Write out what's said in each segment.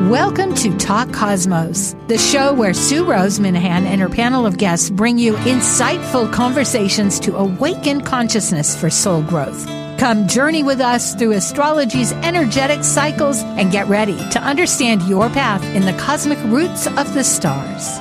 Welcome to Talk Cosmos, the show where Sue Rose Minahan and her panel of guests bring you insightful conversations to awaken consciousness for soul growth. Come journey with us through astrology's energetic cycles and get ready to understand your path in the cosmic roots of the stars.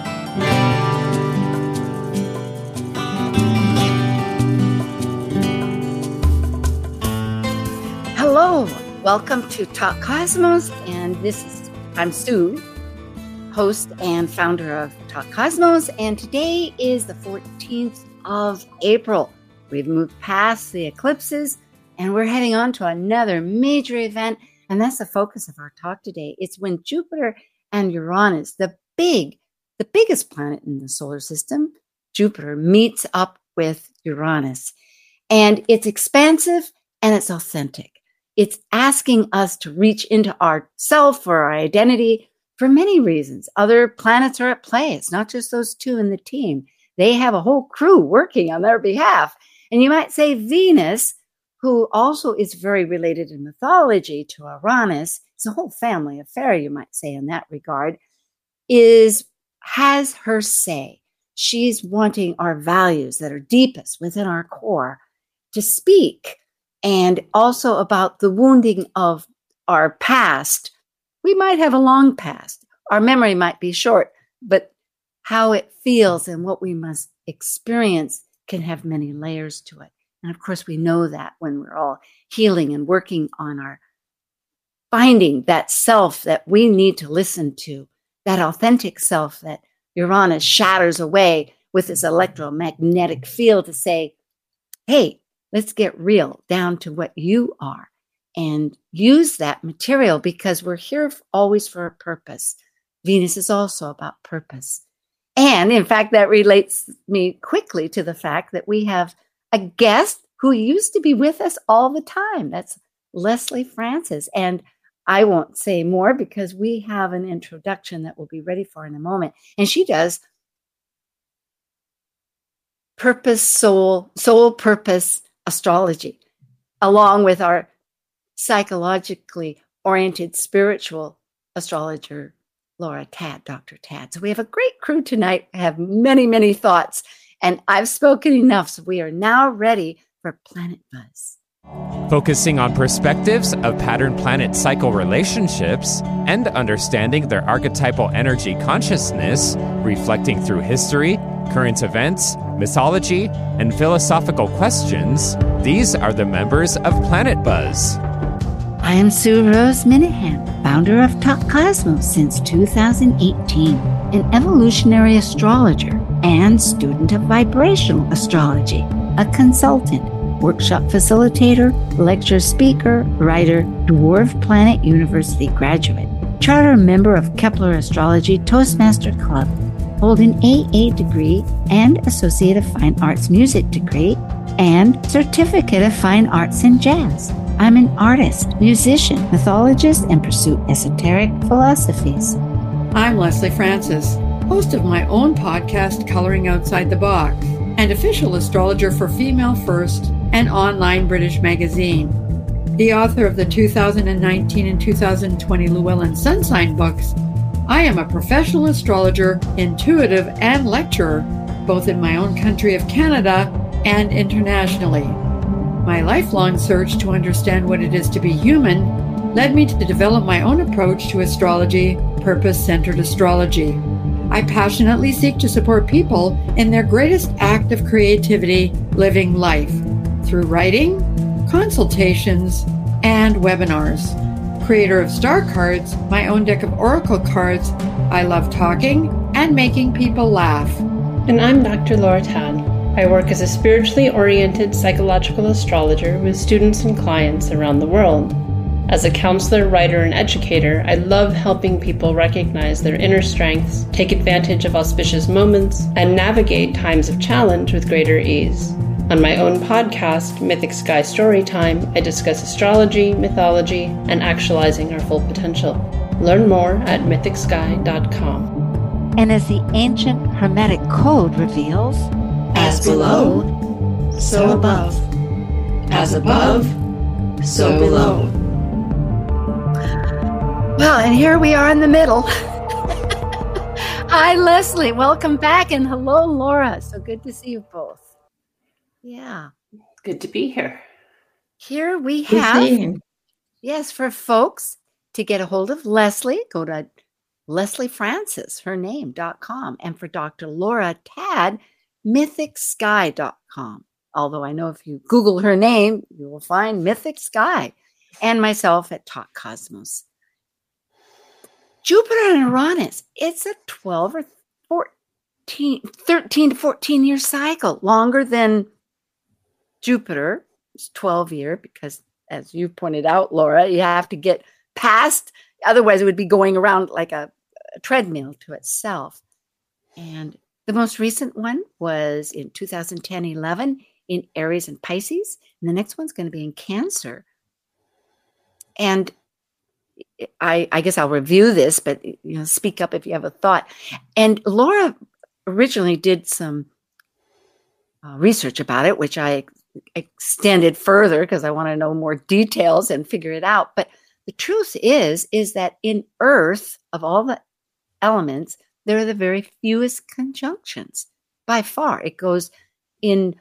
Hello, welcome to Talk Cosmos, and I'm Sue, host and founder of Talk Cosmos, and today is the 14th of April. We've moved past the eclipses, and we're heading on to another major event, and that's the focus of our talk today. It's when Jupiter and Uranus, the biggest planet in the solar system, Jupiter, meets up with Uranus, and it's expansive and it's authentic. It's asking us to reach into our self or our identity for many reasons. Other planets are at play. It's not just those two in the team. They have a whole crew working on their behalf. And you might say Venus, who also is very related in mythology to Uranus, it's a whole family affair, you might say, in that regard, has her say. She's wanting our values that are deepest within our core to speak. And also about the wounding of our past. We might have a long past. Our memory might be short, but how it feels and what we must experience can have many layers to it. And of course, we know that when we're all healing and working on our finding that self that we need to listen to, that authentic self that Uranus shatters away with this electromagnetic field to say, hey, let's get real down to what you are and use that material because we're here always for a purpose. Venus is also about purpose. And in fact, that relates me quickly to the fact that we have a guest who used to be with us all the time. That's Leslie Francis. And I won't say more because we have an introduction that we'll be ready for in a moment. And she does purpose, soul purpose astrology, along with our psychologically oriented spiritual astrologer, Laura Tad, Dr. Tad. So we have a great crew tonight. I have many, many thoughts, and I've spoken enough. So we are now ready for Planet Buzz. Focusing on perspectives of pattern-planet cycle relationships and understanding their archetypal energy consciousness, reflecting through history, current events, mythology, and philosophical questions, these are the members of Planet Buzz. I am Sue Rose Minahan, founder of Talk Cosmos since 2018, an evolutionary astrologer and student of vibrational astrology, a consultant, workshop facilitator, lecture speaker, writer, Dwarf Planet University graduate, charter member of Kepler Astrology Toastmaster Club, hold an AA degree and Associate of Fine Arts Music degree, and Certificate of Fine Arts in Jazz. I'm an artist, musician, mythologist, and pursue esoteric philosophies. I'm Leslie Francis, host of my own podcast, Coloring Outside the Box, and official astrologer for Female First, an online British magazine. The author of the 2019 and 2020 Llewellyn Sun Sign books, I am a professional astrologer, intuitive, and lecturer, both in my own country of Canada and internationally. My lifelong search to understand what it is to be human led me to develop my own approach to astrology, purpose-centered astrology. I passionately seek to support people in their greatest act of creativity, living life, through writing, consultations, and webinars. Creator of Star Cards, my own deck of Oracle cards, I love talking and making people laugh. And I'm Dr. Laura Tad. I work as a spiritually oriented psychological astrologer with students and clients around the world. As a counselor, writer, and educator, I love helping people recognize their inner strengths, take advantage of auspicious moments, and navigate times of challenge with greater ease. On my own podcast, Mythic Sky Storytime, I discuss astrology, mythology, and actualizing our full potential. Learn more at mythicsky.com. And as the ancient Hermetic Code reveals, as below, so above. As above, so below. Well, and here we are in the middle. Hi, Leslie. Welcome back. And hello, Laura. So good to see you both. Yeah. Good to be here. Here we have, yes, for folks to get a hold of Leslie, go to lesliefrancis.com. And for Dr. Laura Tad, mythicsky.com. Although I know if you Google her name, you will find Mythic Sky, and myself at Talk Cosmos. Jupiter and Uranus, it's a 12 or 13 to 14 year cycle, longer than Jupiter. It's 12 year because, as you pointed out, Laura, you have to get past, otherwise it would be going around like a treadmill to itself. And the most recent one was in 2010-11 in Aries and Pisces, and the next one's going to be in Cancer. And I guess I'll review this, but speak up if you have a thought. And Laura originally did some research about it, which I extended further because I want to know more details and figure it out. But the truth is that in Earth, of all the elements, there are the very fewest conjunctions by far. It goes in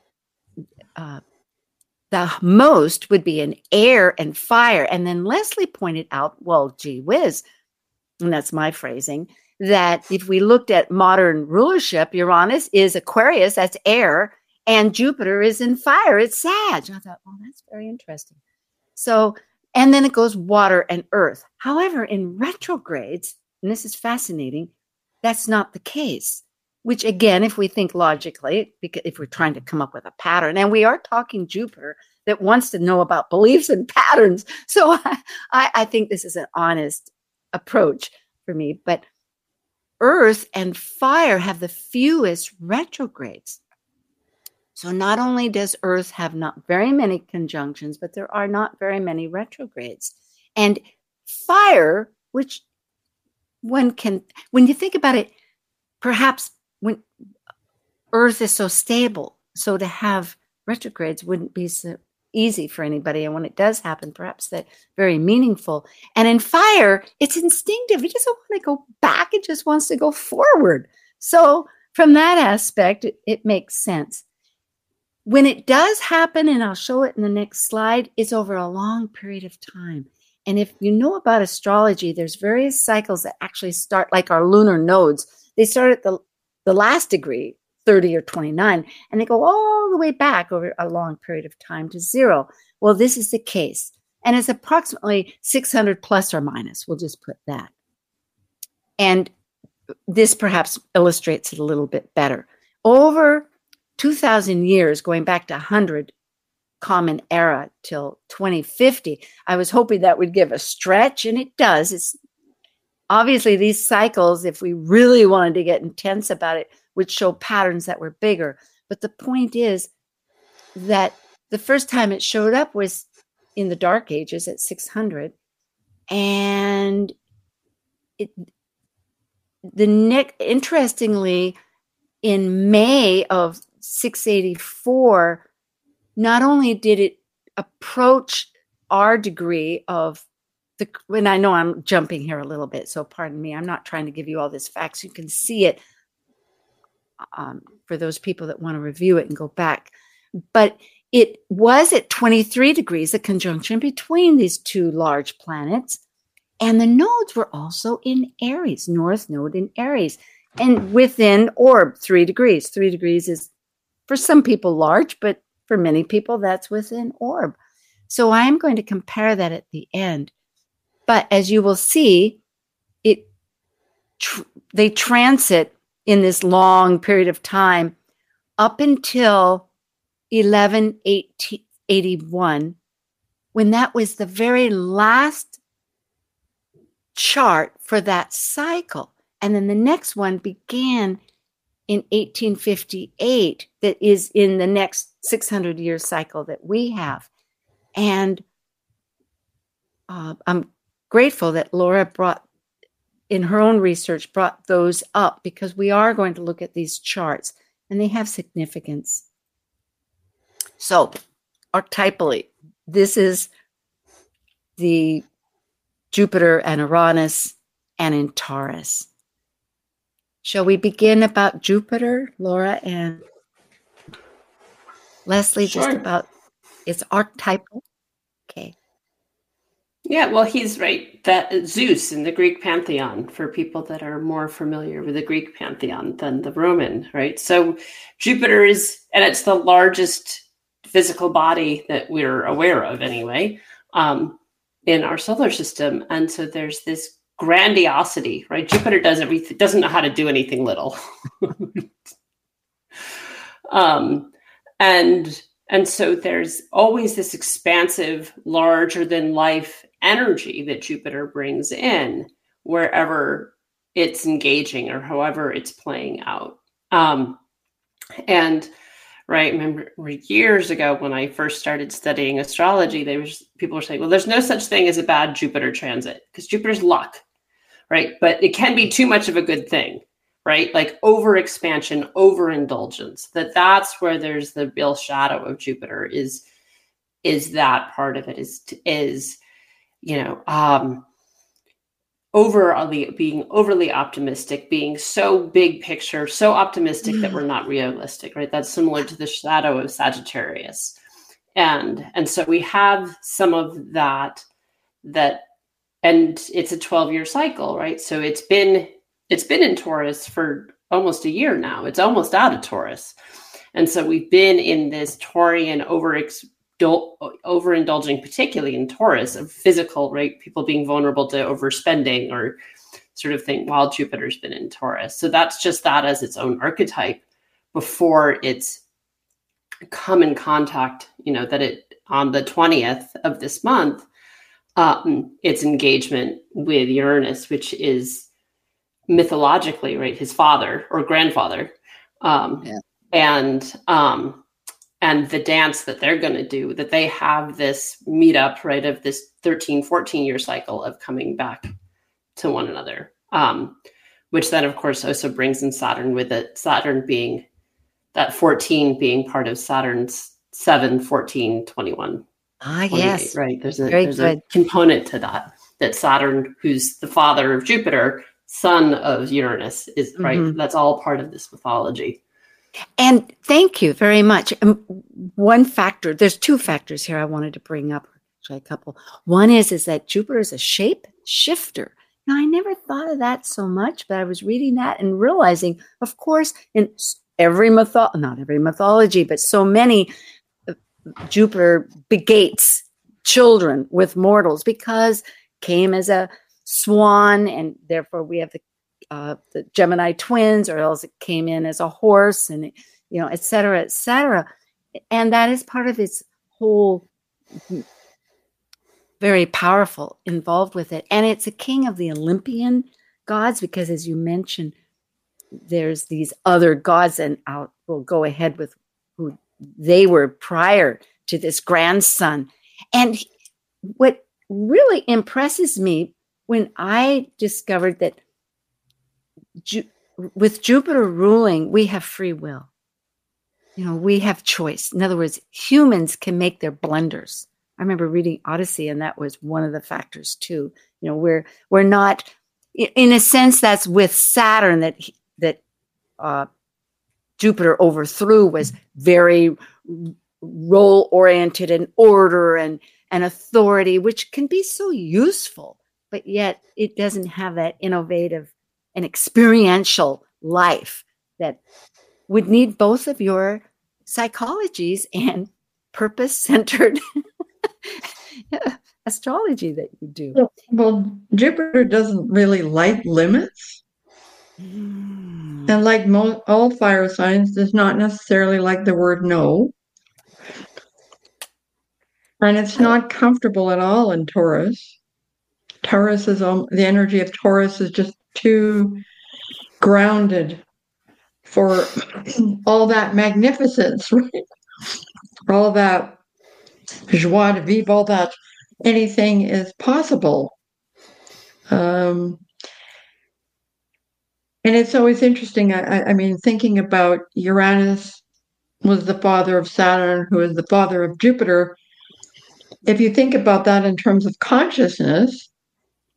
the most would be in air and fire. And then Leslie pointed out, well, gee whiz, and that's my phrasing, that if we looked at modern rulership, Uranus is Aquarius, that's air, and Jupiter is in fire, it's Sag. I thought, well, that's very interesting. So, and then it goes water and earth. However, in retrogrades, and this is fascinating, that's not the case. Which again, if we think logically, because if we're trying to come up with a pattern, and we are talking Jupiter that wants to know about beliefs and patterns. So I think this is an honest approach for me. But Earth and fire have the fewest retrogrades. So not only does Earth have not very many conjunctions, but there are not very many retrogrades. And fire, which one can, when you think about it, perhaps when Earth is so stable, so to have retrogrades wouldn't be so easy for anybody. And when it does happen, perhaps that's very meaningful. And in fire, it's instinctive. It doesn't want to go back. It just wants to go forward. So from that aspect, it makes sense. When it does happen, and I'll show it in the next slide, it's over a long period of time. And if you know about astrology, there's various cycles that actually start like our lunar nodes. They start at the last degree, 30 or 29, and they go all the way back over a long period of time to 0. Well, this is the case. And it's approximately 600 plus or minus. We'll just put that. And this perhaps illustrates it a little bit better. Over 2,000 years, going back to 100 Common Era till 2050, I was hoping that would give a stretch, and it does. It's obviously, these cycles, if we really wanted to get intense about it, would show patterns that were bigger. But the point is that the first time it showed up was in the Dark Ages at 600. And interestingly, in May of 684, not only did it approach our degree of and I know I'm jumping here a little bit, so pardon me. I'm not trying to give you all this facts. You can see it for those people that want to review it and go back. But it was at 23 degrees, a conjunction between these two large planets. And the nodes were also in Aries, North Node in Aries, and within orb, 3 degrees. 3 degrees is, for some people, large, but for many people, that's within orb. So I'm going to compare that at the end. But as you will see, they transit in this long period of time up until 1181, when that was the very last chart for that cycle. And then the next one began in 1858, that is in the next 600-year cycle that we have. And I'm grateful that Laura brought those up, because we are going to look at these charts and they have significance. So archetypally, this is the Jupiter and Uranus, and in Taurus. Shall we begin about Jupiter, Laura and Leslie, Sure. just about its archetypal? Okay. Yeah, well, he's right. That Zeus in the Greek pantheon, for people that are more familiar with the Greek pantheon than the Roman, right? So Jupiter is, and it's the largest physical body that we're aware of anyway, in our solar system. And so there's this grandiosity, right? Jupiter does everything, doesn't know how to do anything little. And so there's always this expansive, larger than life energy that Jupiter brings in wherever it's engaging or however it's playing out. And right, remember years ago when I first started studying astrology, people were saying, well, there's no such thing as a bad Jupiter transit because Jupiter's luck, right? But it can be too much of a good thing. Right? Like overexpansion, overindulgence, that's where there's the real shadow of Jupiter is that part of it is, being overly optimistic, being so big picture, so optimistic that we're not realistic, right? That's similar to the shadow of Sagittarius. And so we have some of that, and it's a 12-year cycle, right? So it's been in Taurus for almost a year now. It's almost out of Taurus. And so we've been in this Taurian overindulging, particularly in Taurus, of physical, right? People being vulnerable to overspending or sort of thing while Jupiter's been in Taurus. So that's just that as its own archetype before it's come in contact, that it on the 20th of this month, its engagement with Uranus, which is mythologically, right, his father or grandfather, and the dance that they're going to do, that they have this meetup, right, of this 13-14 year cycle of coming back to one another, which then of course also brings in Saturn with it, Saturn being that 14 being part of Saturn's 7, 14, 21. Yes. Right. There's a component to that Saturn, who's the father of Jupiter, son of Uranus, is right. Mm-hmm. That's all part of this mythology. And thank you very much. One factor, there's two factors here I wanted to bring up, actually a couple. One is that Jupiter is a shape shifter. Now, I never thought of that so much, but I was reading that and realizing, of course, in not every mythology, but so many, Jupiter begates children with mortals because came as a swan, and therefore we have the Gemini twins, or else it came in as a horse, and et cetera, et cetera. And that is part of its whole very powerful involved with it. And it's a king of the Olympian gods because, as you mentioned, there's these other gods, and we'll go ahead with who they were prior to this grandson. And what really impresses me when I discovered that with Jupiter ruling, we have free will. We have choice. In other words, humans can make their blunders. I remember reading Odyssey, and that was one of the factors too. We're not, in a sense, that's with Saturn that Jupiter overthrew, was very role-oriented and order and authority, which can be so useful, but yet it doesn't have that innovative and experiential life that would need both of your psychologies and purpose-centered astrology that you do. Well, Jupiter doesn't really like limits. And like all fire signs, does not necessarily like the word no. And it's not comfortable at all in Taurus. The energy of Taurus is just too grounded for all that magnificence, right? All that joie de vivre, all that anything is possible. And it's always interesting. I mean, thinking about Uranus was the father of Saturn, who is the father of Jupiter. If you think about that in terms of consciousness,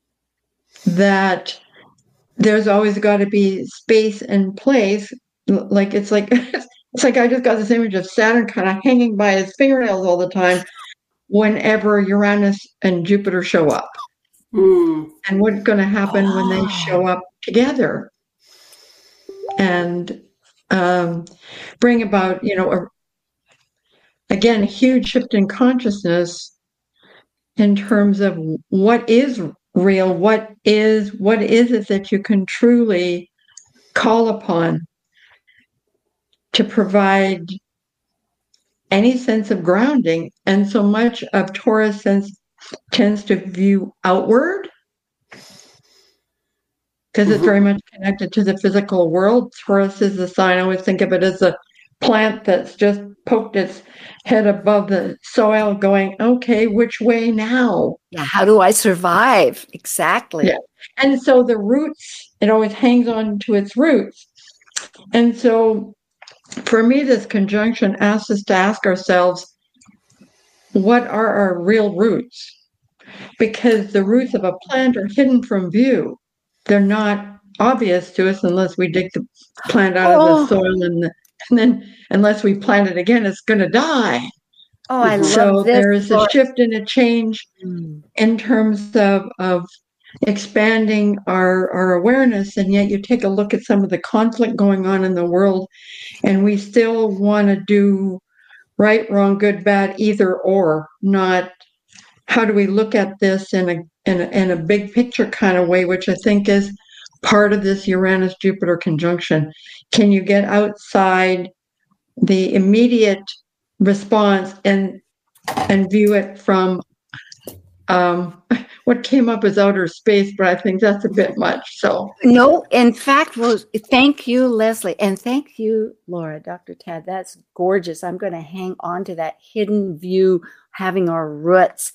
that there's always got to be space and place. It's like I just got this image of Saturn kind of hanging by his fingernails all the time whenever Uranus and Jupiter show up. And what's going to happen when they show up together and bring about, again, a huge shift in consciousness in terms of what is real, what is it that you can truly call upon to provide any sense of grounding. And so much of Taurus tends to view outward because it's very much connected to the physical world. Taurus is the sign, I always think of it as a plant that's just poked its head above the soil going, okay, which way now? Yeah, how do I survive? Exactly. Yeah. And so the roots, it always hangs on to its roots. And so for me, this conjunction asks us to ask ourselves, what are our real roots? Because the roots of a plant are hidden from view. They're not obvious to us unless we dig the plant out of the soil and then unless we plant it again, it's going to die. Oh, I love this. So there is a shift and a change in terms of expanding our awareness, and yet you take a look at some of the conflict going on in the world, and we still want to do right, wrong, good, bad, either or, not how do we look at this in a big picture kind of way, which I think is part of this Uranus-Jupiter conjunction. Can you get outside the immediate response and view it from what came up as outer space, but I think that's a bit much. So no, in fact, thank you, Leslie, and thank you, Laura, Dr. Tad. That's gorgeous. I'm going to hang on to that hidden view, having our roots.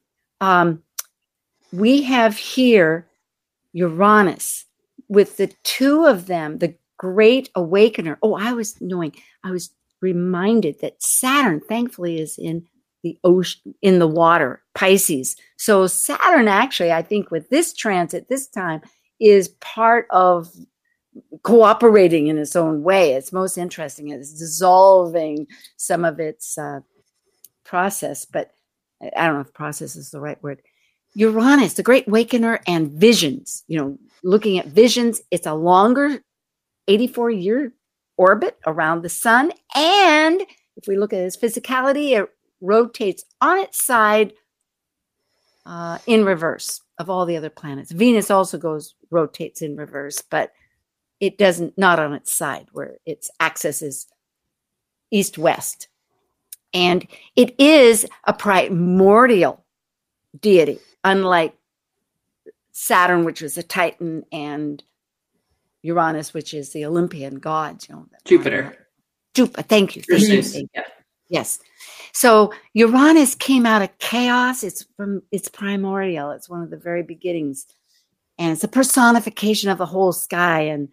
We have here Uranus with the two of them, the great awakener. Oh, I was reminded that Saturn, thankfully, is in the ocean, in the water, Pisces. So Saturn, actually, I think with this transit this time, is part of cooperating in its own way. It's most interesting. It's dissolving some of its process, but I don't know if process is the right word. Uranus, the great awakener, and visions, looking at visions, it's a longer 84-year orbit around the sun. And if we look at its physicality, it rotates on its side in reverse of all the other planets. Venus also rotates in reverse, but it doesn't, not on its side where its axis is east-west. And it is a primordial deity, unlike Saturn, which was a Titan, and Uranus, which is the Olympian gods. Jupiter. Thank you. Yeah. Yes. So Uranus came out of chaos. It's primordial. It's one of the very beginnings, and it's a personification of the whole sky. And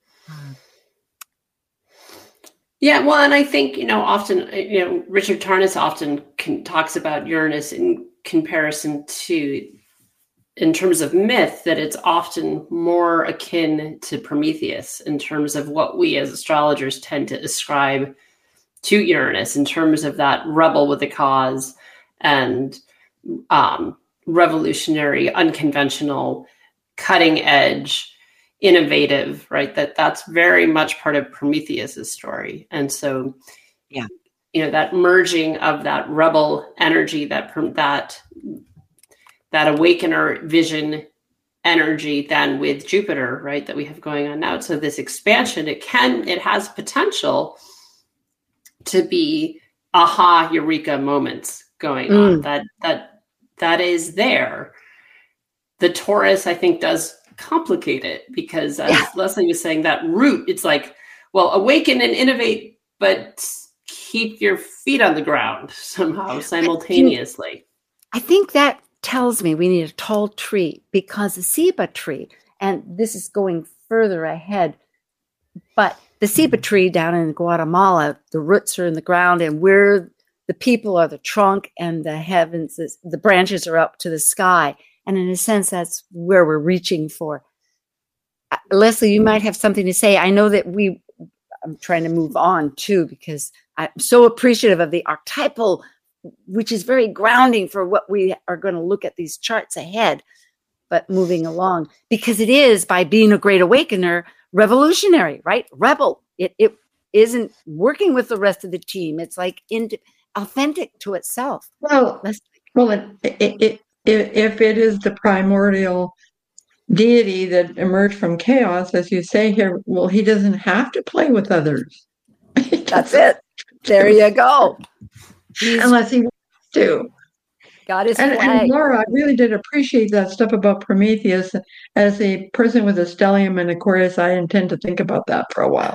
yeah, well, and I think often Richard Tarnas often talks about Uranus in comparison to, in terms of myth, that it's often more akin to Prometheus in terms of what we as astrologers tend to ascribe to Uranus in terms of that rebel with a cause and revolutionary, unconventional, cutting edge, innovative, right? That's very much part of Prometheus's story. And so, that merging of that rebel energy, that awakener vision energy, then with Jupiter, right, that we have going on now. So this expansion, it has potential to be aha eureka moments going on. That is there. The Taurus, I think, does complicate it because as Leslie was saying, that root, it's like, well, awaken and innovate, but keep your feet on the ground somehow simultaneously. I think that tells me we need a tall tree, because the ceiba tree, and this is going further ahead, but the ceiba tree down in Guatemala, the roots are in the ground, and where the people are the trunk, and the heavens, the branches are up to the sky. And in a sense, that's where we're reaching for. Leslie, you might have something to say. I know that I'm trying to move on too, because I'm so appreciative of the archetypal, which is very grounding for what we are going to look at these charts ahead. But moving along, because it is, by being a great awakener, revolutionary, right? Rebel. It isn't working with the rest of the team. It's like authentic to itself. Well, if it is the primordial deity that emerged from chaos, as you say here, well, he doesn't have to play with others. That's it. There you go. Unless he wants to. Got his flag. And Laura, I really did appreciate that stuff about Prometheus. As a person with a stellium and Aquarius, I intend to think about that for a while.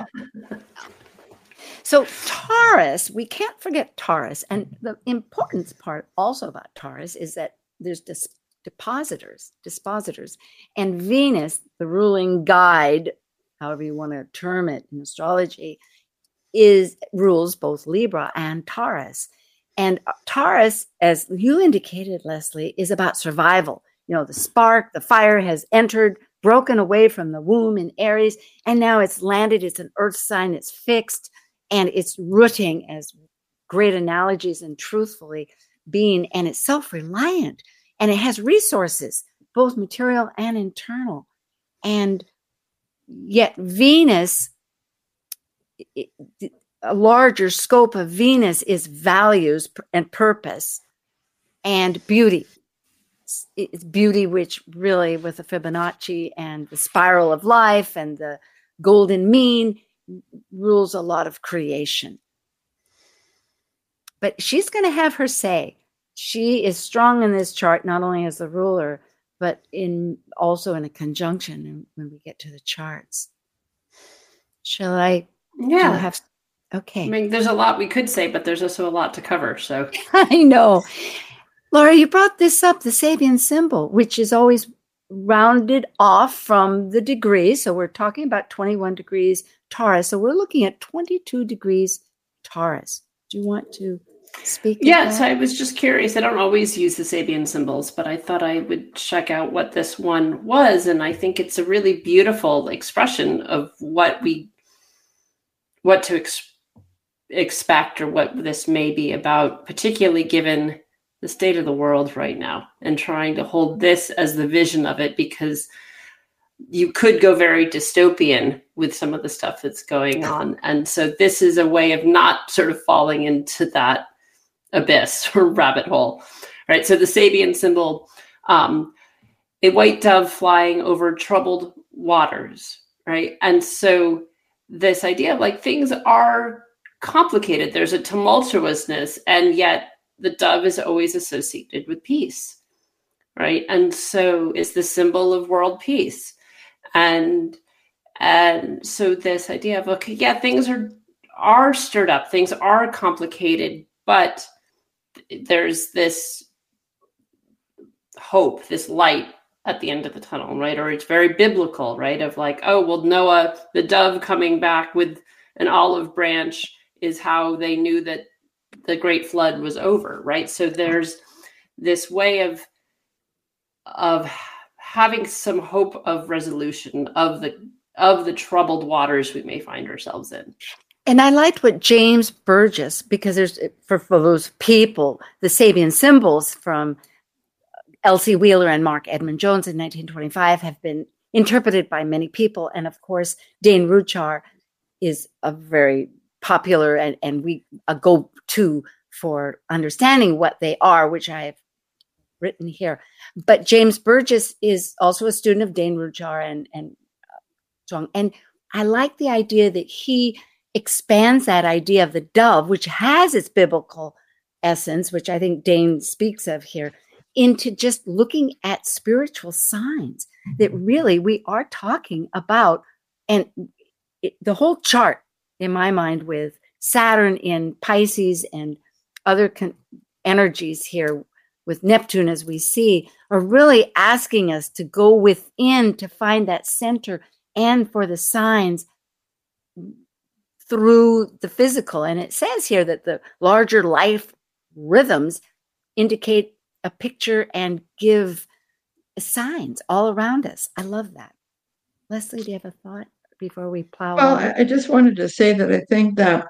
So Taurus, we can't forget Taurus. And the importance part also about Taurus is that there's dispositors. And Venus, the ruling guide, however you want to term it in astrology, rules both Libra and Taurus. And Taurus, as you indicated, Leslie, is about survival. The spark, the fire has entered, broken away from the womb in Aries, and now it's landed. It's an earth sign. It's fixed, and it's rooting, as great analogies and truthfully being, and it's self-reliant, and it has resources, both material and internal. And yet Venus, a larger scope of Venus is values and purpose and beauty. It's beauty, which really, with the Fibonacci and the spiral of life and the golden mean, rules a lot of creation. But she's going to have her say. She is strong in this chart, not only as the ruler, but also in a conjunction when we get to the charts. Shall I? Yeah. Okay. I mean, there's a lot we could say, but there's also a lot to cover. So I know. Laura, you brought this up, the Sabian symbol, which is always rounded off from the degrees. So we're talking about 21 degrees Taurus. So we're looking at 22 degrees Taurus. Do you want to speak? Yes, I was just curious. I don't always use the Sabian symbols, but I thought I would check out what this one was. And I think it's a really beautiful expression of what to expect, or what this may be about, particularly given the state of the world right now, and trying to hold this as the vision of it, because you could go very dystopian with some of the stuff that's going on. And so this is a way of not sort of falling into that abyss or rabbit hole, right? So the Sabian symbol, a white dove flying over troubled waters, right? And so this idea of like things are complicated. There's a tumultuousness, and yet the dove is always associated with peace, right? And so it's the symbol of world peace. And so this idea of, okay, yeah, things are stirred up, things are complicated, but there's this hope, this light at the end of the tunnel, right? Or it's very biblical, right? Of like, oh, well, Noah, the dove coming back with an olive branch is how they knew that the great flood was over, right? So there's this way of having some hope of resolution of the troubled waters we may find ourselves in. And I liked what James Burgess, because there's for those people, the Sabian symbols from Elsie Wheeler and Mark Edmund Jones in 1925 have been interpreted by many people. And of course, Dane Ruchar is a very popular and a go-to for understanding what they are, which I have written here. But James Burgess is also a student of Dane Ruchar and Zhong. And I like the idea that he expands that idea of the dove, which has its biblical essence, which I think Dane speaks of here, into just looking at spiritual signs that really we are talking about. And the whole chart, in my mind, with Saturn in Pisces and other energies here with Neptune, as we see, are really asking us to go within to find that center and for the signs through the physical. And it says here that the larger life rhythms indicate a picture and give signs all around us. I love that. Leslie, do you have a thought before we plow Well, on? I just wanted to say that I think that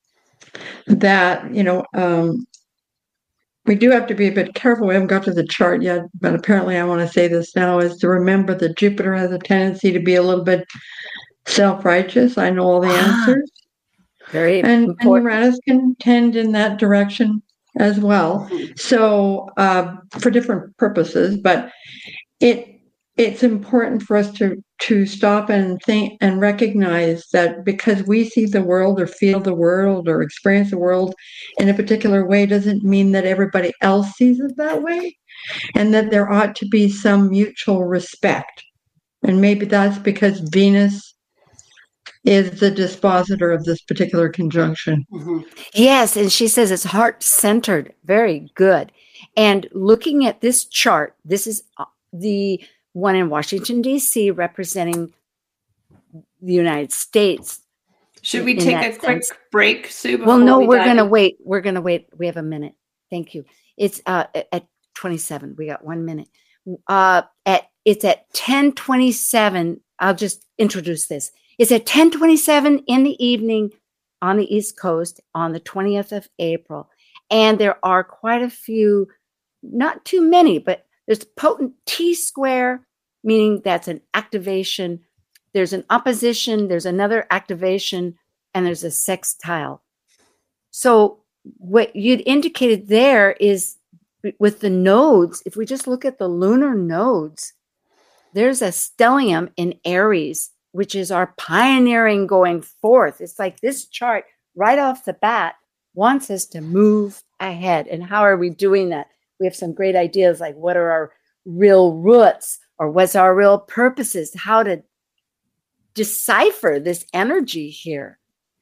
we do have to be a bit careful. We haven't got to the chart yet, but apparently I want to say this now, is to remember that Jupiter has a tendency to be a little bit self-righteous. I know all the answers. Very and important. Uranus can tend in that direction as well. So for different purposes, but it's important for us to stop and think and recognize that because we see the world or feel the world or experience the world in a particular way doesn't mean that everybody else sees it that way, and that there ought to be some mutual respect. And maybe that's because Venus is the dispositor of this particular conjunction. Yes, and she says it's heart-centered. Very good. And looking at this chart, this is the one in Washington, D.C., representing the United States. Should we take a quick break, Sue? Well, no, we're going to wait. We're going to wait. We have a minute. Thank you. It's at 27. We got 1 minute. It's at 10:27. I'll just introduce this. It's at 10:27 in the evening on the East Coast on the 20th of April. And there are quite a few, not too many, but there's a potent T-square, meaning that's an activation. There's an opposition, there's another activation, and there's a sextile. So what you'd indicated there is with the nodes, if we just look at the lunar nodes, there's a stellium in Aries, which is our pioneering going forth. It's like this chart right off the bat wants us to move ahead. And how are we doing that? We have some great ideas like what are our real roots or what's our real purposes, how to decipher this energy here.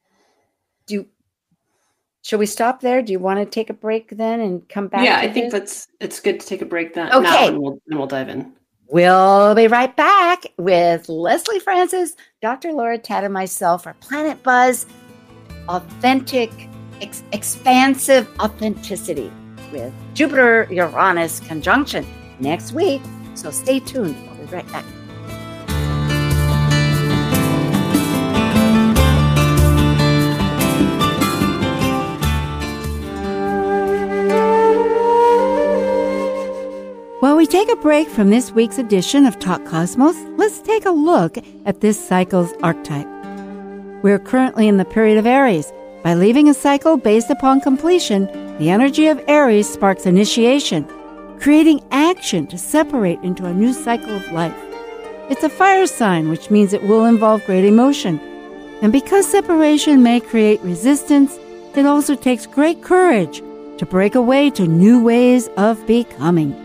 Shall we stop there? Do you want to take a break then and come back? Yeah, I think it's good to take a break now, and we'll dive in. We'll be right back with Leslie Francis, Dr. Laura Tadd, and myself, our Planet Buzz, authentic, expansive authenticity with Jupiter-Uranus conjunction next week. So stay tuned. We'll be right back. While we take a break from this week's edition of Talk Cosmos, let's take a look at this cycle's archetype. We're currently in the period of Aries. By leaving a cycle based upon completion, the energy of Aries sparks initiation, creating action to separate into a new cycle of life. It's a fire sign, which means it will involve great emotion. And because separation may create resistance, it also takes great courage to break away to new ways of becoming.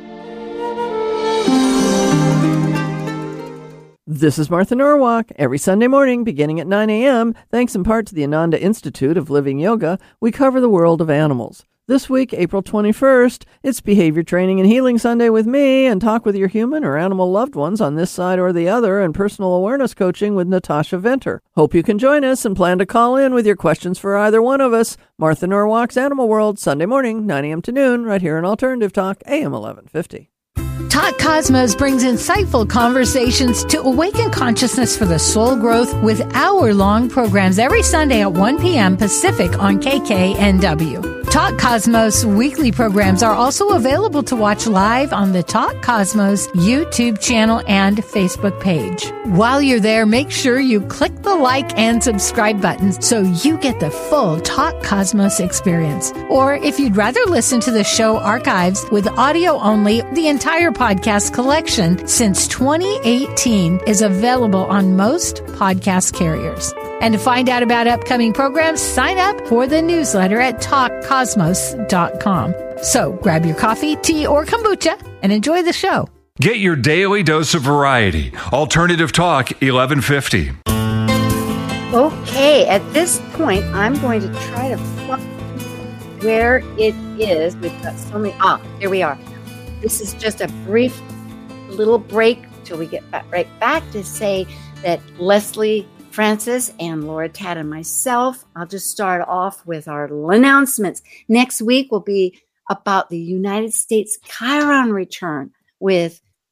This is Martha Norwalk. Every Sunday morning, beginning at 9 a.m., thanks in part to the Ananda Institute of Living Yoga, we cover the world of animals. This week, April 21st, it's Behavior Training and Healing Sunday with me, and talk with your human or animal loved ones on this side or the other, and personal awareness coaching with Natasha Venter. Hope you can join us and plan to call in with your questions for either one of us. Martha Norwalk's Animal World, Sunday morning, 9 a.m. to noon, right here on Alternative Talk, AM 1150. Talk Cosmos brings insightful conversations to awaken consciousness for the soul growth with hour-long programs every Sunday at 1 p.m. Pacific on KKNW. Talk Cosmos weekly programs are also available to watch live on the Talk Cosmos YouTube channel and Facebook page. While you're there, make sure you click the like and subscribe buttons so you get the full Talk Cosmos experience. Or if you'd rather listen to the show archives with audio only, the entire podcast collection since 2018 is available on most podcast carriers. And to find out about upcoming programs, sign up for the newsletter at talkcosmos.com. So grab your coffee, tea, or kombucha and enjoy the show. Get your daily dose of variety. Alternative Talk 1150. Okay, at this point, I'm going to try to find where it is. We've got so many. Here we are. This is just a brief little break till we get right back to say that Leslie Francis and Laura Tadd and myself, I'll just start off with our announcements. Next week will be about the United States Chiron return with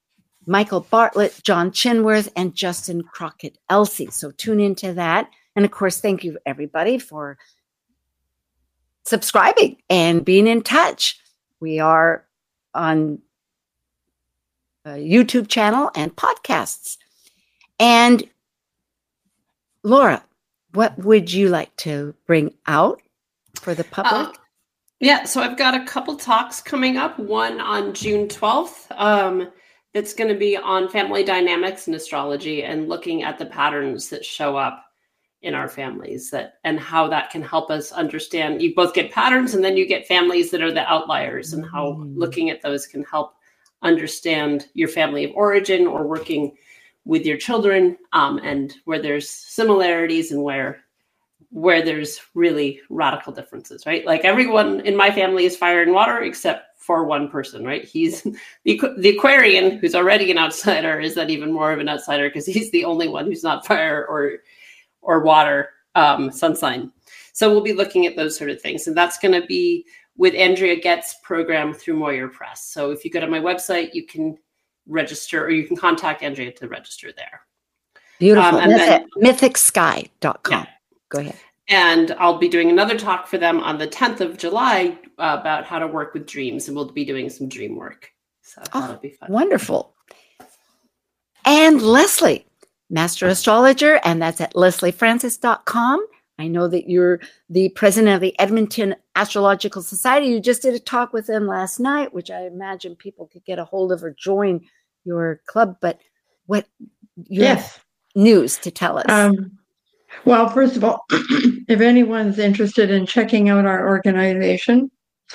Michael Bartlett, John Chinworth, and Justin Crockett Elsey. So tune into that. And of course, thank you everybody for subscribing and being in touch. We are on a YouTube channel and podcasts. And Laura, what would you like to bring out for the public? So I've got a couple talks coming up. One on June 12th. It's going to be on family dynamics and astrology and looking at the patterns that show up in our families and how that can help us understand. You both get patterns and then you get families that are the outliers, and how looking at those can help understand your family of origin or working with your children, and where there's similarities and where there's really radical differences, right? Like everyone in my family is fire and water except for one person, right? He's the Aquarian, who's already an outsider, is that even more of an outsider because he's the only one who's not fire or water sun sign. So we'll be looking at those sort of things. And that's going to be with Andrea Goetz's program through Moyer Press. So if you go to my website, you can register, or you can contact Andrea to register there. Beautiful. And that's at mythicsky.com. Yeah. Go ahead. And I'll be doing another talk for them on the 10th of July about how to work with dreams. And we'll be doing some dream work. So that'll be fun. Wonderful. And Leslie, Master Astrologer, and that's at lesliefrancis.com. I know that you're the president of the Edmonton Astrological Society. You just did a talk with them last night, which I imagine people could get a hold of or join your club. But what you have news to tell us? Well, first of all, if anyone's interested in checking out our organization,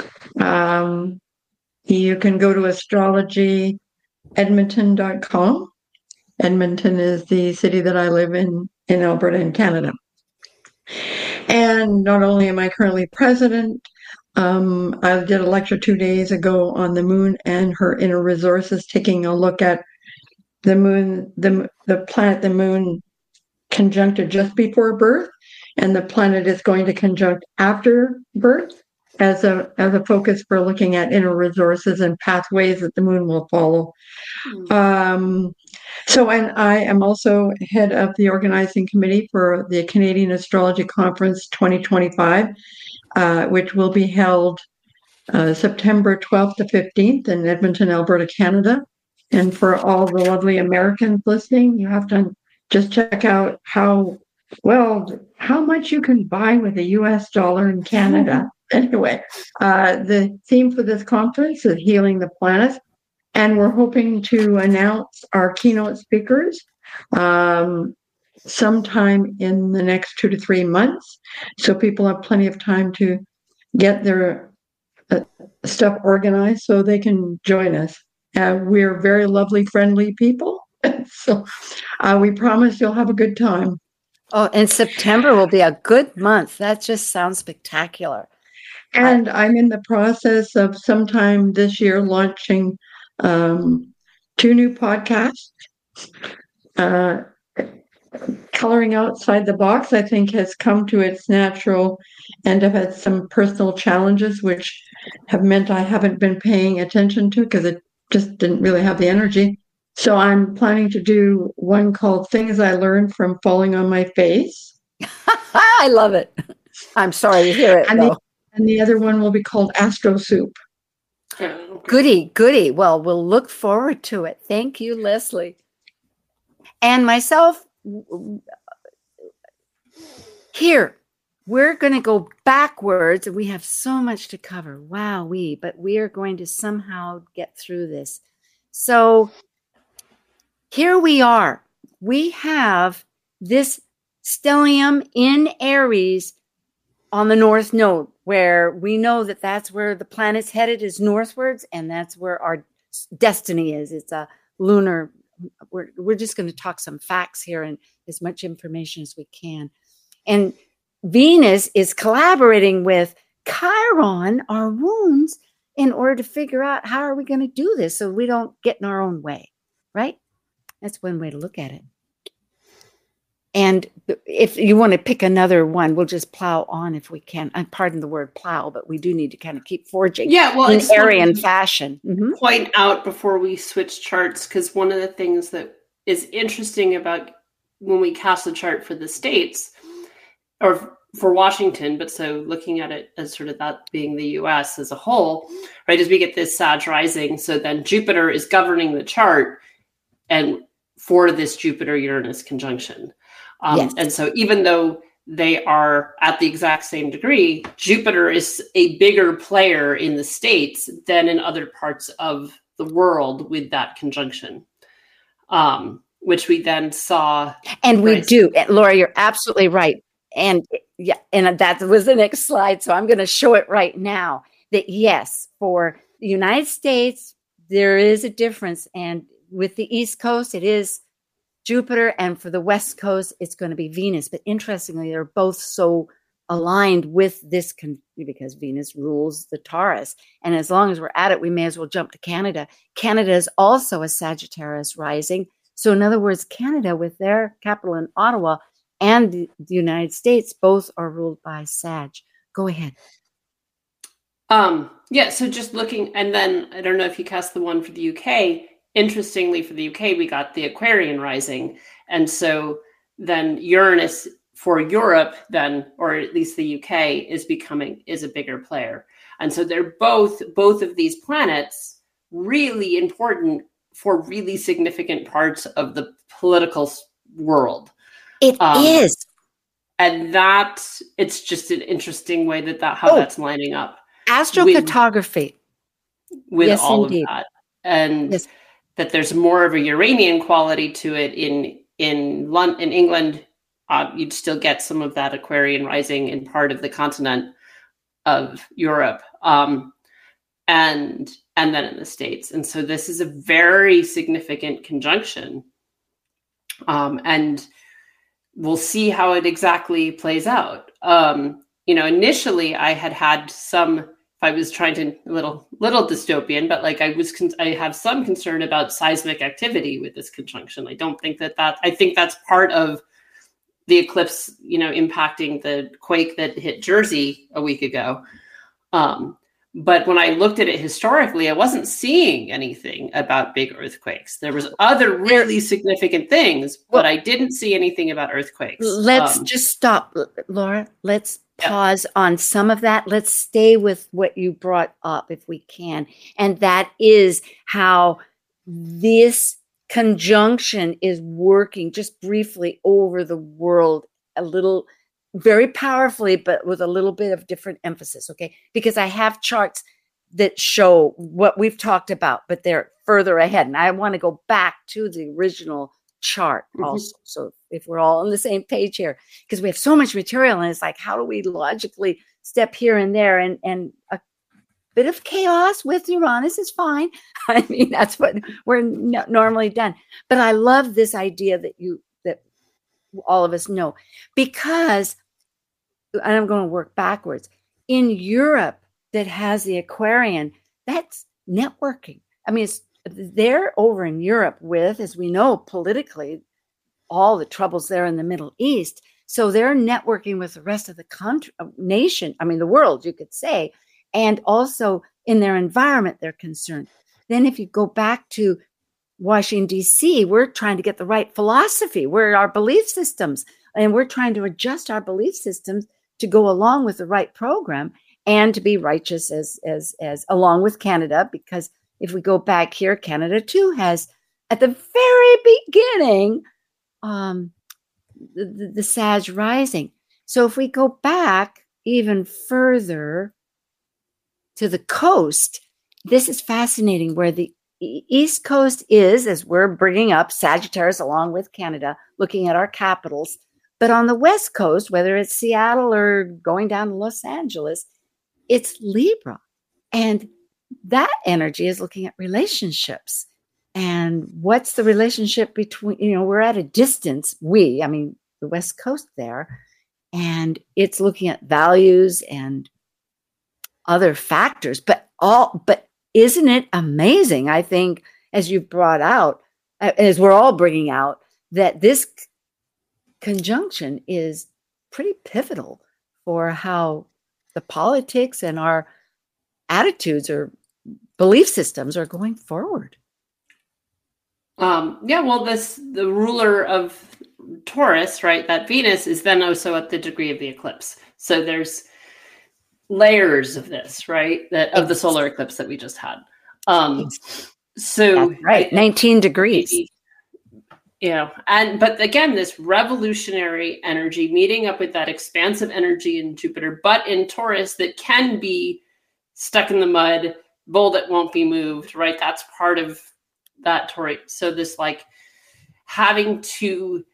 you can go to astrologyedmonton.com. Edmonton is the city that I live in Alberta, in Canada. And not only am I currently president, I did a lecture 2 days ago on the moon and her inner resources, taking a look at the moon, the planet, the moon conjuncted just before birth, and the planet is going to conjunct after birth as a focus for looking at inner resources and pathways that the moon will follow. And I am also head of the organizing committee for the Canadian Astrology Conference 2025, which will be held September 12th to 15th in Edmonton, Alberta, Canada. And for all the lovely Americans listening, you have to just check out how much you can buy with a US dollar in Canada. Anyway, the theme for this conference is Healing the Planet. And we're hoping to announce our keynote speakers sometime in the next 2 to 3 months. So people have plenty of time to get their stuff organized so they can join us. We're very lovely, friendly people. So we promise you'll have a good time. Oh, and September will be a good month. That just sounds spectacular. And I'm in the process of sometime this year launching 2 new podcasts. Coloring Outside the Box, I think, has come to its natural end. I've had some personal challenges which have meant I haven't been paying attention to because it just didn't really have the energy. So I'm planning to do one called Things I Learned from Falling on My Face. I love it. I'm sorry to hear it. And the other one will be called Astro Soup. Goody. Well, we'll look forward to it. Thank you, Leslie. And myself, here, we're going to go backwards. We have so much to cover. Wowee. But we are going to somehow get through this. So here we are. We have this stellium in Aries on the North Node, where we know that that's where the planet's headed, is northwards, and that's where our destiny is. It's a lunar. We're just going to talk some facts here and as much information as we can. And Venus is collaborating with Chiron, our wounds, in order to figure out how are we going to do this so we don't get in our own way, right? That's one way to look at it. And if you want to pick another one, we'll just plow on if we can. Pardon the word plow, but we do need to kind of keep forging in Aryan fashion. Mm-hmm. Point out before we switch charts, because one of the things that is interesting about when we cast the chart for the states, or for Washington, but so looking at it as sort of that being the US as a whole, right, as we get this Sag rising, so then Jupiter is governing the chart and for this Jupiter-Uranus conjunction. Yes. And so even though they are at the exact same degree, Jupiter is a bigger player in the states than in other parts of the world with that conjunction, which we then saw. And we do. Laura, you're absolutely right. And yeah, and that was the next slide. So I'm going to show it right now that yes, for the United States, there is a difference. And with the East Coast, it is Jupiter. And for the West Coast, it's going to be Venus. But interestingly, they're both so aligned with this because Venus rules the Taurus. And as long as we're at it, we may as well jump to Canada. Canada is also a Sagittarius rising. So in other words, Canada with their capital in Ottawa and the United States, both are ruled by Sag. Go ahead. Yeah, so just looking, and then I don't know if you cast the one for the UK. Interestingly, for the UK, we got the Aquarian rising. And so then Uranus for Europe then, or at least the UK, is a bigger player. And so they're both of these planets really important for really significant parts of the political world. It is. And it's just an interesting way that's lining up. Astrocartography. With yes, all indeed. of that. And yes. That there's more of a Uranian quality to it in England. You'd still get some of that Aquarian rising in part of the continent of Europe. And then in the States. And so this is a very significant conjunction. And we'll see how it exactly plays out. Initially I had some, if I was trying to, little dystopian, but like I have some concern about seismic activity with this conjunction. I don't think I think that's part of the eclipse, impacting the quake that hit Jersey a week ago. But when I looked at it historically, I wasn't seeing anything about big earthquakes. There was other really significant things, but I didn't see anything about earthquakes. Let's just stop, Laura. Let's pause on some of that. Let's stay with what you brought up if we can. And that is how this conjunction is working just briefly over the world a little very powerfully, but with a little bit of different emphasis, okay? Because I have charts that show what we've talked about, but they're further ahead. And I want to go back to the original chart also. So if we're all on the same page here, because we have so much material and it's like, how do we logically step here and there? And a bit of chaos with Uranus is fine. I mean, that's what we're normally done. But I love this idea that all of us know, because, and I'm going to work backwards, in Europe that has the Aquarian, that's networking. I mean, they're over in Europe with, as we know, politically, all the troubles there in the Middle East. So they're networking with the rest of the nation, I mean, the world, you could say, and also in their environment, they're concerned. Then if you go back to Washington, D.C., we're trying to get the right philosophy, we're our belief systems, and we're trying to adjust our belief systems to go along with the right program and to be righteous as along with Canada. Because if we go back here, Canada too has, at the very beginning, the Sag rising. So if we go back even further to the coast, this is fascinating, where the East Coast is, as we're bringing up, Sagittarius along with Canada, looking at our capitals. But on the West Coast, whether it's Seattle or going down to Los Angeles, it's Libra. And that energy is looking at relationships. And what's the relationship between, we're at a distance, the West Coast there, and it's looking at values and other factors. But isn't it amazing? I think, as you brought out, as we're all bringing out, that this conjunction is pretty pivotal for how the politics and our attitudes or belief systems are going forward. The ruler of Taurus, right, that Venus is then also at the degree of the eclipse. So there's layers of this, right, that of the solar eclipse that we just had. So that's right, 19 degrees. But again, this revolutionary energy meeting up with that expansive energy in Jupiter, but in Taurus that can be stuck in the mud, bold, it won't be moved, right? That's part of that Taurus. So this like having to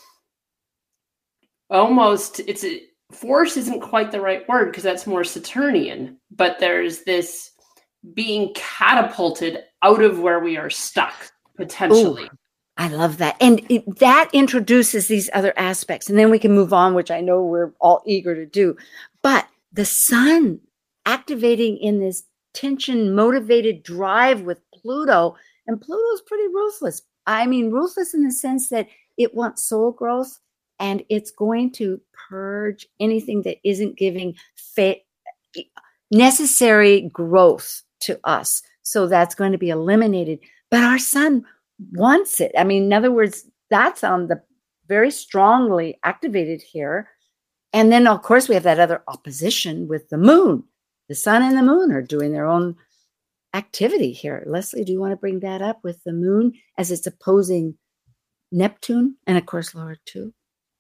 almost, force isn't quite the right word because that's more Saturnian, but there's this being catapulted out of where we are stuck potentially. Ooh, I love that. And that introduces these other aspects. And then we can move on, which I know we're all eager to do. But the sun activating in this tension motivated drive with Pluto, and Pluto's pretty ruthless. I mean, ruthless in the sense that it wants soul growth, and it's going to purge anything that isn't giving necessary growth to us. So that's going to be eliminated. But our sun wants it. I mean, in other words, that's on the very strongly activated here. And then, of course, we have that other opposition with the moon. The sun and the moon are doing their own activity here. Leslie, do you want to bring that up with the moon as it's opposing Neptune and, of course, Laura, too?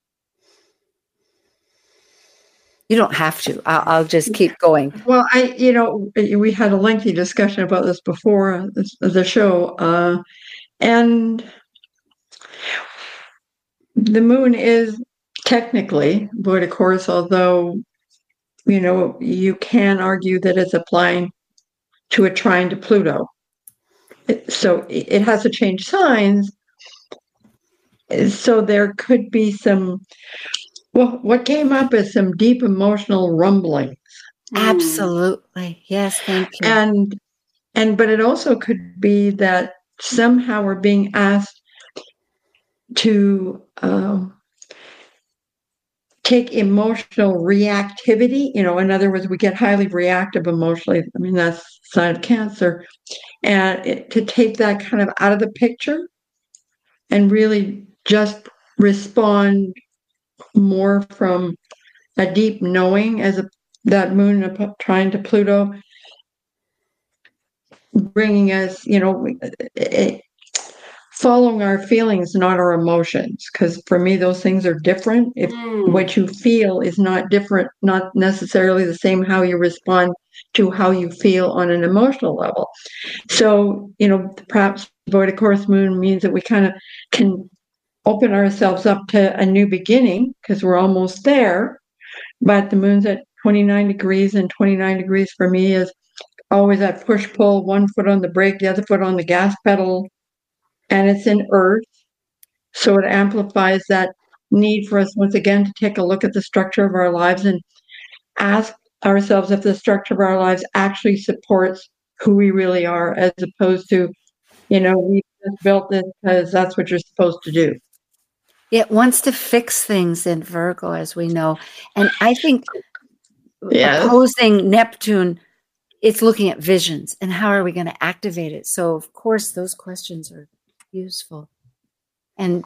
You don't have to. I'll just keep going. Well, we had a lengthy discussion about this before the show, and the moon is technically, but of course, although, you can argue that it's applying to a trine to Pluto. So it has to change signs. So there could be some, what came up is some deep emotional rumblings. Absolutely. Yes, thank you. But it also could be that somehow we're being asked to take emotional reactivity. In other words, we get highly reactive emotionally. I mean, that's a sign of Cancer. And to take that kind of out of the picture and really just respond more from a deep knowing as that moon trine to Pluto, bringing us, following our feelings, not our emotions. Because for me, those things are different. If what you feel is not different, not necessarily the same how you respond to how you feel on an emotional level. So, perhaps void of course moon means that we kind of can open ourselves up to a new beginning because we're almost there. But the moon's at 29 degrees, and 29 degrees for me is always that push-pull, one foot on the brake, the other foot on the gas pedal, and it's in Earth. So it amplifies that need for us, once again, to take a look at the structure of our lives and ask ourselves if the structure of our lives actually supports who we really are, as opposed to, we just built this because that's what you're supposed to do. It wants to fix things in Virgo, as we know. And I think opposing Neptune, it's looking at visions and how are we going to activate it. So, of course, those questions are useful. And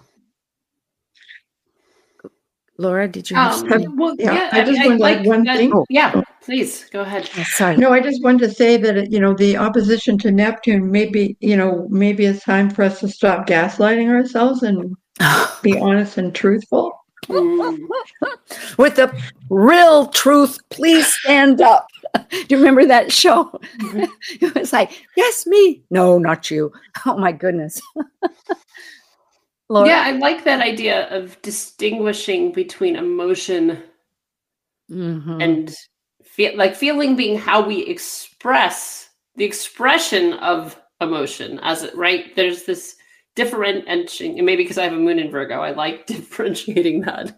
Laura, did you have something? I just want to like one thing. Please go ahead. Sorry. No, I just wanted to say that, the opposition to Neptune, maybe it's time for us to stop gaslighting ourselves and be honest and truthful. With the real truth, please stand up. Do you remember that show? Mm-hmm. It was like, yes, me. No, not you. Oh, my goodness. Laura? Yeah, I like that idea of distinguishing between emotion and feeling being how we express the expression of emotion right? There's this differentiating, and maybe because I have a moon in Virgo, I like differentiating that.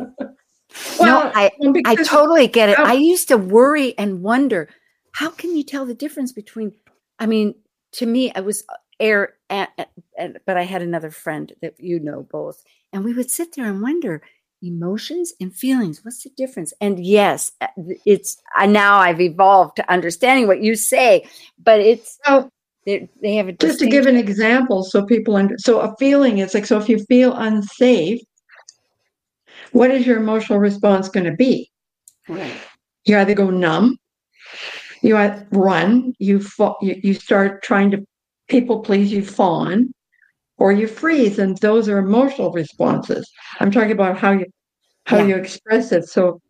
I totally get it. I used to worry and wonder, how can you tell the difference between, to me, I was air, but I had another friend that both. And we would sit there and wonder, emotions and feelings, what's the difference? And yes, now I've evolved to understanding what you say, but it's, they have a just to give an example so people so a feeling is like, so if you feel unsafe, what is your emotional response going to be? Right. You either go numb, you run, you start trying to people please, you fawn, or you freeze, and those are emotional responses. I'm talking about how you express it. So,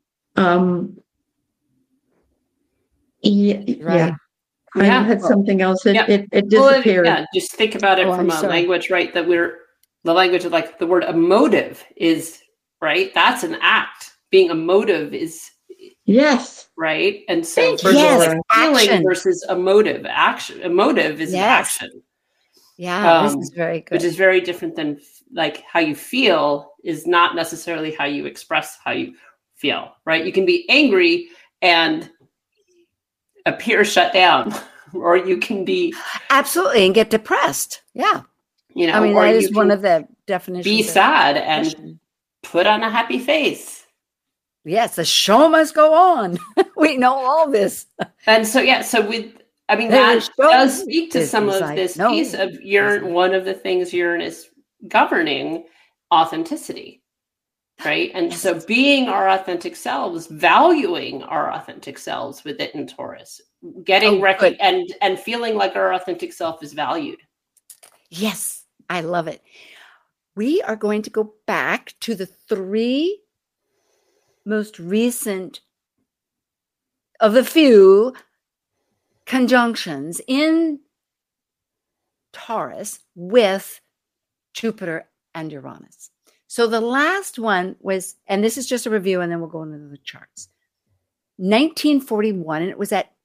yeah. I had something else. It disappeared. Well, just think about it from a language, right? That the language of like the word emotive is, right? That's an act. Being emotive is right. And so feeling versus emotive action. Emotive is an action. Yeah, this is very good. Which is very different than like how you feel is not necessarily how you express how you feel, right? You can be angry and appear shut down, or you can be absolutely and get depressed. Yeah, I mean that is one of the definitions. Be sad and put on a happy face. Yes, the show must go on. We know all this, and so that does speak to some of this piece of one of the things Uranus governing authenticity. Right. And so being our authentic selves, valuing our authentic selves with it in Taurus, getting and feeling like our authentic self is valued. Yes, I love it. We are going to go back to the 3 most recent of the few conjunctions in Taurus with Jupiter and Uranus. So the last one was, and this is just a review, and then we'll go into the charts. 1941, and it was at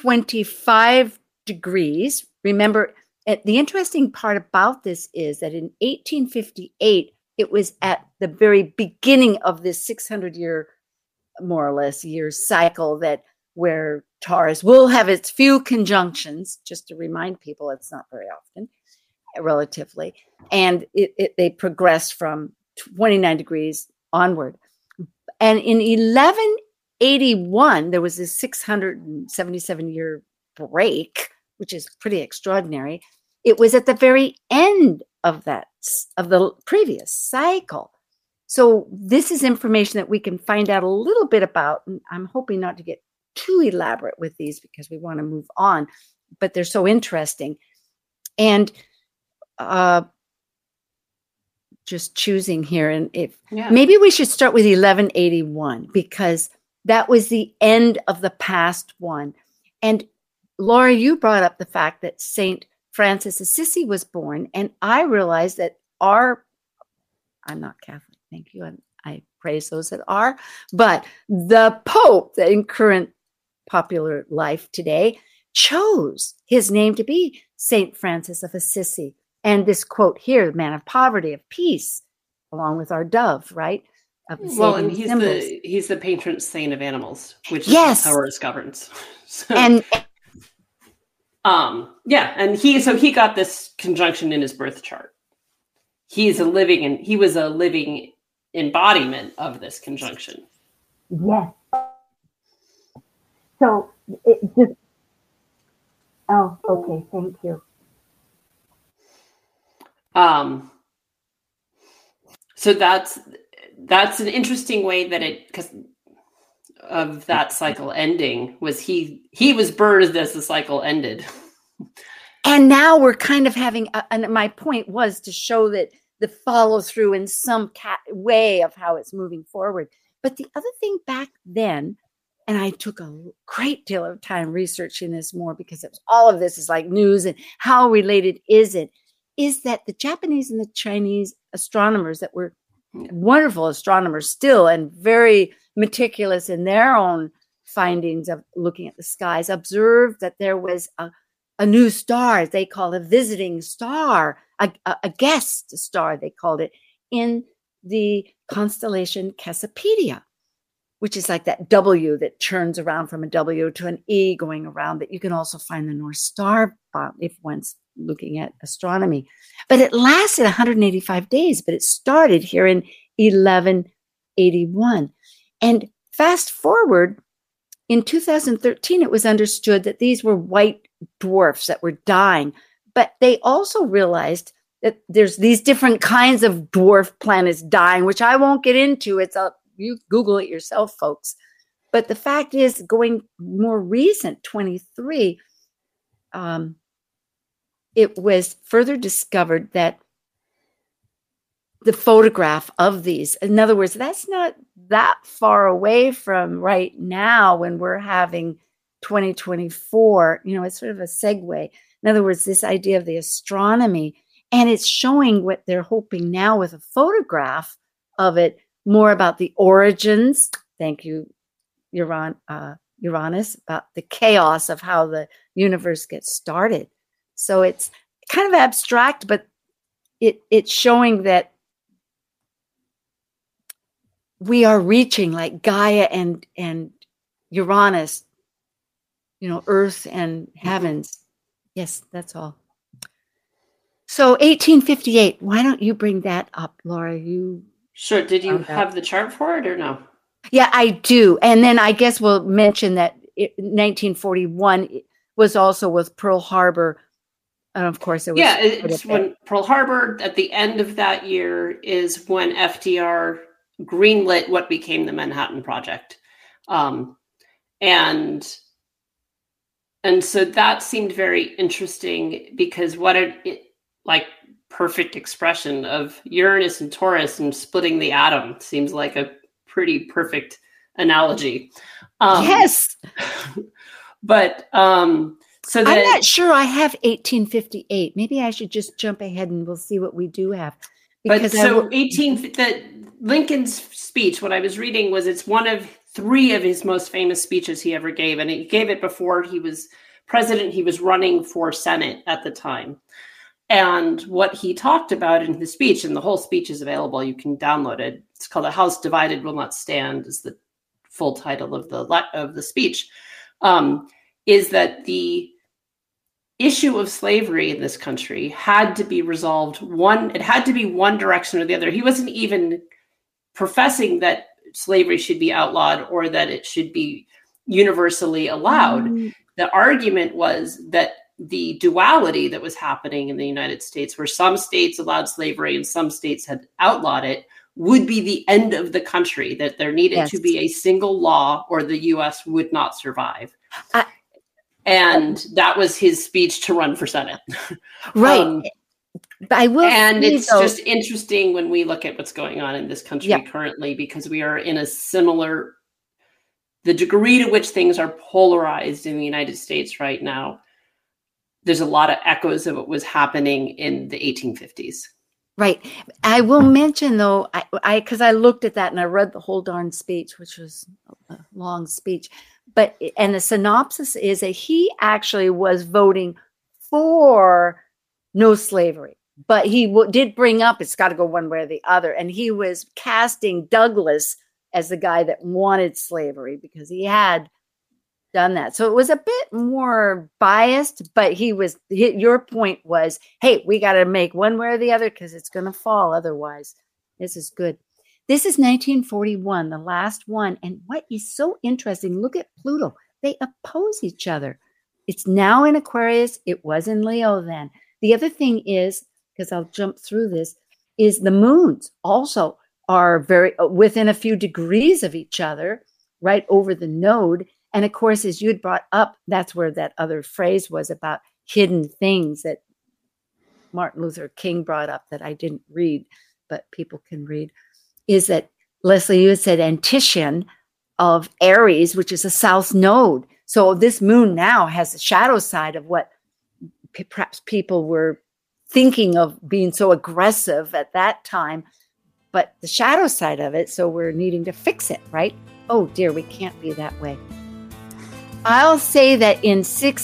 25 degrees. Remember, the interesting part about this is that in 1858, it was at the very beginning of this 600-year, more or less, year cycle where Taurus will have its few conjunctions. Just to remind people, it's not very often, relatively, and they progress from 29 degrees onward. And in 1181, there was this 677-year break, which is pretty extraordinary. It was at the very end of the previous cycle. So this is information that we can find out a little bit about. And I'm hoping not to get too elaborate with these because we want to move on, but they're so interesting. And just choosing here, and maybe we should start with 1181 because that was the end of the past one. And Laura, you brought up the fact that Saint Francis Assisi was born, and I realized that I'm not Catholic, thank you, and I praise those that are, but the Pope, that in current popular life today, chose his name to be Saint Francis of Assisi. And this quote here, man of poverty, of peace, along with our dove, right? Well, and he's the patron saint of animals, which is how Taurus governs. So, and he got this conjunction in his birth chart. He was a living embodiment of this conjunction. Yes. So it just. Oh, okay. Thank you. So that's an interesting way that because of that cycle ending was he was birthed as the cycle ended. And now we're kind of having, and my point was to show that the follow through in some way of how it's moving forward. But the other thing back then, and I took a great deal of time researching this more because all of this is like news and how related is it, is that the Japanese and the Chinese astronomers that were wonderful astronomers still and very meticulous in their own findings of looking at the skies, observed that there was a new star, they call a visiting star, a guest star, they called it, in the constellation Cassiopeia, which is like that W that churns around from a W to an E going around, that you can also find the North Star if one's looking at astronomy. But it lasted 185 days, but it started here in 1181. And fast forward, in 2013, it was understood that these were white dwarfs that were dying. But they also realized that there's these different kinds of dwarf planets dying, which I won't get into. You Google it yourself, folks. But the fact is, going more recent, 23, it was further discovered that the photograph of these, in other words, that's not that far away from right now when we're having 2024. It's sort of a segue. In other words, this idea of the astronomy, and it's showing what they're hoping now with a photograph of it, more about the origins. Thank you, Uranus, about the chaos of how the universe gets started. So it's kind of abstract, but it's showing that we are reaching like Gaia and Uranus, Earth and heavens. Yes, that's all. So 1858, why don't you bring that up, Laura? Sure. Did you have the chart for it or no? Yeah, I do. And then I guess we'll mention that 1941 was also with Pearl Harbor. And of course, it was. Yeah, it's when Pearl Harbor, at the end of that year, is when FDR greenlit what became the Manhattan Project. And so that seemed very interesting because what it like perfect expression of Uranus and Taurus and splitting the atom seems like a pretty perfect analogy. Yes. But so I'm not sure I have 1858. Maybe I should just jump ahead and we'll see what we do have. Because Lincoln's speech, what I was reading was it's one of 3 of his most famous speeches he ever gave. And he gave it before he was president. He was running for Senate at the time. And what he talked about in his speech, and the whole speech is available, you can download it. It's called "A House Divided Will Not Stand," is the full title of the speech. Is that the issue of slavery in this country had to be resolved. It had to be one direction or the other. He wasn't even professing that slavery should be outlawed or that it should be universally allowed. The argument was that the duality that was happening in the United States, where some states allowed slavery and some states had outlawed it, would be the end of the country, that there needed to be a single law or the U.S. would not survive. And that was his speech to run for Senate. Right. I will. And it's just interesting when we look at what's going on in this country currently, because we are in a similar, the degree to which things are polarized in the United States right now. There's a lot of echoes of what was happening in the 1850s. Right. I will mention, though, because I looked at that and I read the whole darn speech, which was a long speech. And the synopsis is that he actually was voting for no slavery. But he did bring up it's got to go one way or the other. And he was casting Douglas as the guy that wanted slavery because he had done that. So it was a bit more biased, but your point was, hey, we got to make one way or the other because it's going to fall otherwise. This is good. This is 1941, the last one. And what is so interesting, look at Pluto. They oppose each other. It's now in Aquarius. It was in Leo then. The other thing is, because I'll jump through this, is the moons also are very within a few degrees of each other, right over the node. And of course, as you'd brought up, that's where that other phrase was about hidden things that Martin Luther King brought up that I didn't read, but people can read, is that, Leslie, you had said Antition of Aries, which is a south node. So this moon now has the shadow side of what perhaps people were thinking of being so aggressive at that time, but the shadow side of it, so we're needing to fix it, right? Oh dear, we can't be that way. I'll say that in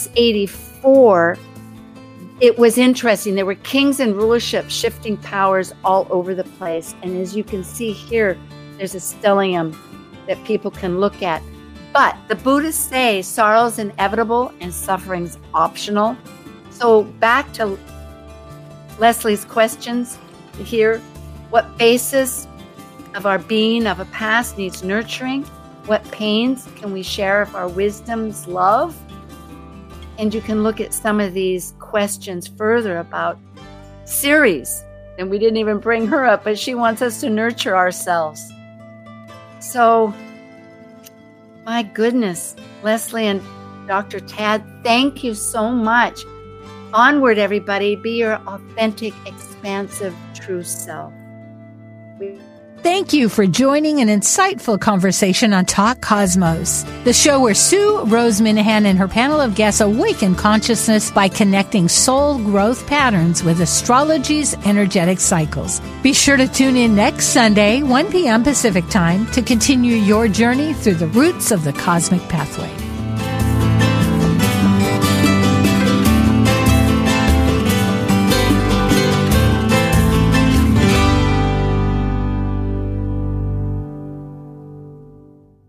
684, it was interesting. There were kings and rulership shifting powers all over the place. And as you can see here, there's a stellium that people can look at. But the Buddhists say sorrow is inevitable and suffering is optional. So back to Leslie's questions here. What basis of our being of a past needs nurturing? What pains can we share of our wisdom's love? And you can look at some of these questions further about Ceres. And we didn't even bring her up, but she wants us to nurture ourselves. So, my goodness, Leslie and Dr. Tad, thank you so much. Onward, everybody. Be your authentic, expansive, true self. Thank you for joining an insightful conversation on Talk Cosmos, the show where Sue Rose Minahan and her panel of guests awaken consciousness by connecting soul growth patterns with astrology's energetic cycles. Be sure to tune in next Sunday, 1 p.m. Pacific Time, to continue your journey through the roots of the cosmic pathway.